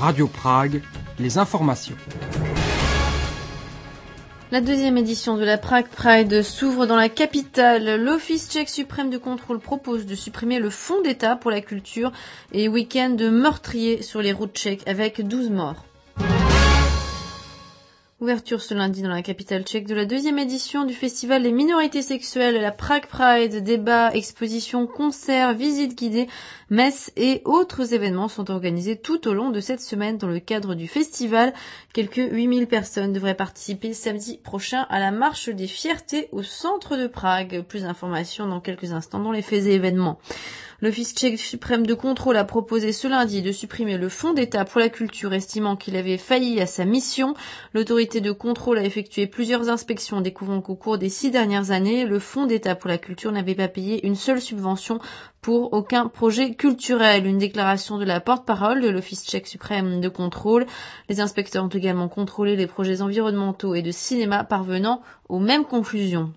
Radio Prague, les informations. La deuxième édition de la Prague Pride s'ouvre dans la capitale. L'Office tchèque suprême de contrôle propose de supprimer le fonds d'État pour la culture et week-end meurtrier sur les routes tchèques avec 12 morts. Ouverture ce lundi dans la capitale tchèque de la deuxième édition du festival des minorités sexuelles, la Prague Pride. Débats, expositions, concerts, visites guidées, messes et autres événements sont organisés tout au long de cette semaine dans le cadre du festival. Quelques 8000 personnes devraient participer samedi prochain à la marche des fiertés au centre de Prague. Plus d'informations dans quelques instants dans les faits et événements. L'Office tchèque suprême de contrôle a proposé ce lundi de supprimer le fonds d'État pour la culture, estimant qu'il avait failli à sa mission. L'autorité de contrôle a effectué plusieurs inspections, découvrant qu'au cours des 6 dernières années, le fonds d'État pour la culture n'avait pas payé une seule subvention pour aucun projet culturel. Une déclaration de la porte-parole de l'Office tchèque suprême de contrôle. Les inspecteurs ont également contrôlé les projets environnementaux et de cinéma, parvenant aux mêmes conclusions.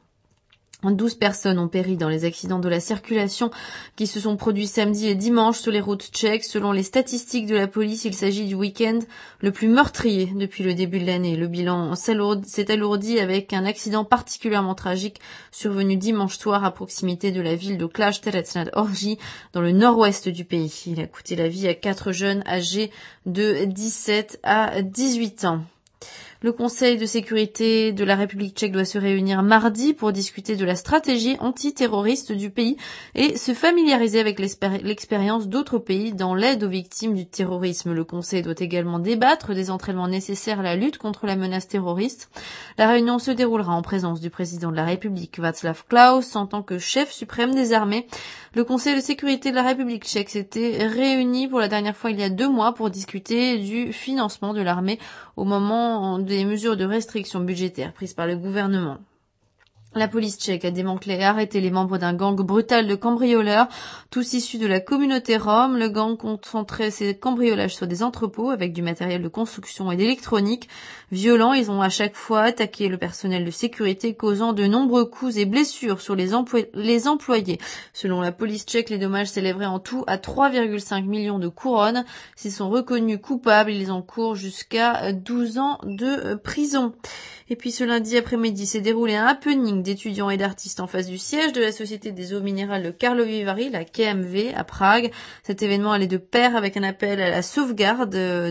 12 personnes ont péri dans les accidents de la circulation qui se sont produits samedi et dimanche sur les routes tchèques. Selon les statistiques de la police, il s'agit du week-end le plus meurtrier depuis le début de l'année. Le bilan s'est alourdi avec un accident particulièrement tragique survenu dimanche soir à proximité de la ville de Klášterec nad Orjí dans le nord-ouest du pays. Il a coûté la vie à 4 jeunes âgés de 17 à 18 ans. Le Conseil de sécurité de la République tchèque doit se réunir mardi pour discuter de la stratégie antiterroriste du pays et se familiariser avec l'expérience d'autres pays dans l'aide aux victimes du terrorisme. Le Conseil doit également débattre des entraînements nécessaires à la lutte contre la menace terroriste. La réunion se déroulera en présence du président de la République, Václav Klaus, en tant que chef suprême des armées. Le Conseil de sécurité de la République tchèque s'était réuni pour la dernière fois il y a 2 mois pour discuter du financement de l'armée au moment des mesures de restriction budgétaire prises par le gouvernement. La police tchèque a démantelé et arrêté les membres d'un gang brutal de cambrioleurs, tous issus de la communauté rome. Le gang concentrait ses cambriolages sur des entrepôts avec du matériel de construction et d'électronique. Violents, ils ont à chaque fois attaqué le personnel de sécurité, causant de nombreux coups et blessures sur les employés. Selon la police tchèque, les dommages s'élèveraient en tout à 3,5 millions de couronnes. S'ils sont reconnus coupables, ils encourent jusqu'à 12 ans de prison. Et puis ce lundi après-midi s'est déroulé un happening d'étudiants et d'artistes en face du siège de la Société des eaux minérales de Karlovy Vary, la KMV, à Prague. Cet événement allait de pair avec un appel à la sauvegarde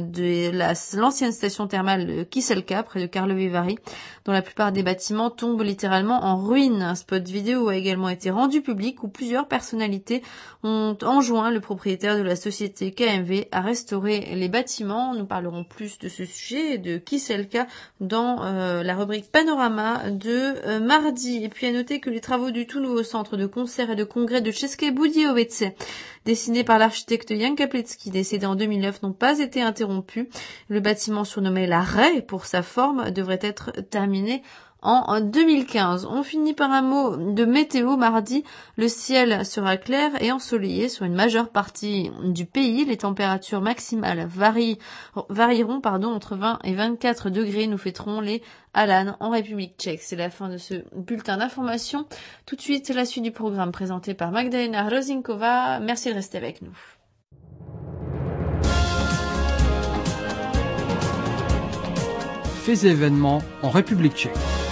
de l'ancienne station thermale de Kyselka, près de Karlovy Vary, dont la plupart des bâtiments tombent littéralement en ruine. Un spot vidéo a également été rendu public où plusieurs personnalités ont enjoint le propriétaire de la société KMV à restaurer les bâtiments. Nous parlerons plus de ce sujet, de Kyselka, dans la rubrique Panorama de mardi. Et puis à noter que les travaux du tout nouveau centre de concert et de congrès de České Budějovice, dessiné par l'architecte Jan Kaplický, décédé en 2009, n'ont pas été interrompus. Le bâtiment surnommé la Raie pour sa forme devrait être terminé en 2015. On finit par un mot de météo. Mardi, le ciel sera clair et ensoleillé sur une majeure partie du pays. Les températures maximales varieront entre 20 et 24 degrés. Nous fêterons les Alan en République tchèque. C'est la fin de ce bulletin d'information. Tout de suite, la suite du programme présenté par Magdalena Rozinkova. Merci de rester avec nous. Faits et événements en République tchèque.